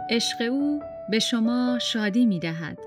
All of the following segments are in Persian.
عشق او به شما شادی می دهد.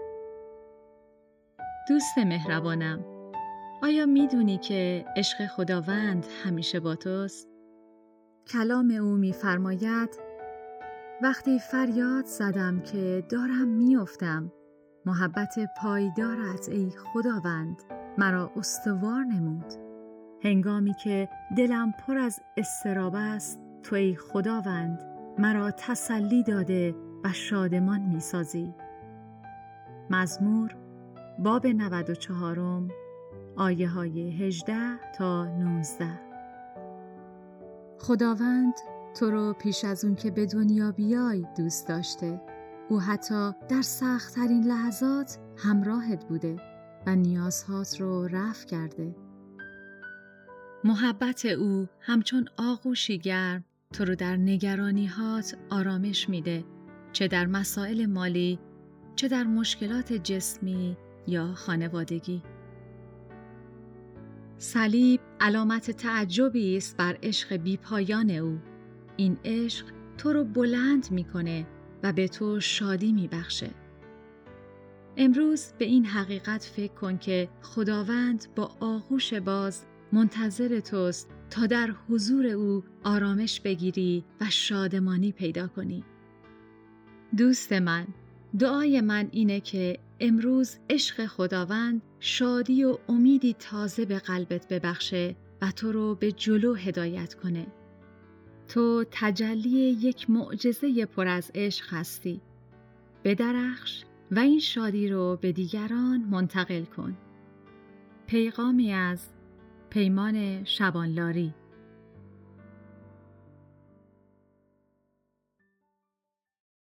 دوست مهربانم، آیا می دونی که عشق خداوند همیشه با توست؟ کلام او می فرماید وقتی فریاد زدم که دارم می افتم، محبت پایدارت ای خداوند مرا استوار نمود. هنگامی که دلم پر از اضطراب است، تو ای خداوند مرا تسلی داده و شادمان می سازی. مزمور باب 94 آیه های 18 تا 19. خداوند تو رو پیش از اون که به دنیا بیای دوست داشته. او حتی در سخت‌ترین لحظات همراهت بوده و نیازهات رو رفع کرده. محبت او همچون آغوشی گرم تو رو در نگرانی‌هات آرامش میده، چه در مسائل مالی، چه در مشکلات جسمی یا خانوادگی. صلیب علامت تعجبی است بر عشق بی‌پایان او. این عشق تو رو بلند میکنه و به تو شادی میبخشه. امروز به این حقیقت فکر کن که خداوند با آغوش باز منتظر توست تا در حضور او آرامش بگیری و شادمانی پیدا کنی. دوست من، دعای من اینه که امروز عشق خداوند شادی و امیدی تازه به قلبت ببخشه و تو رو به جلو هدایت کنه. تو تجلی یک معجزه پر از عشق هستی. بدرخش و این شادی رو به دیگران منتقل کن. پیغامی از پیمان شبانلاری.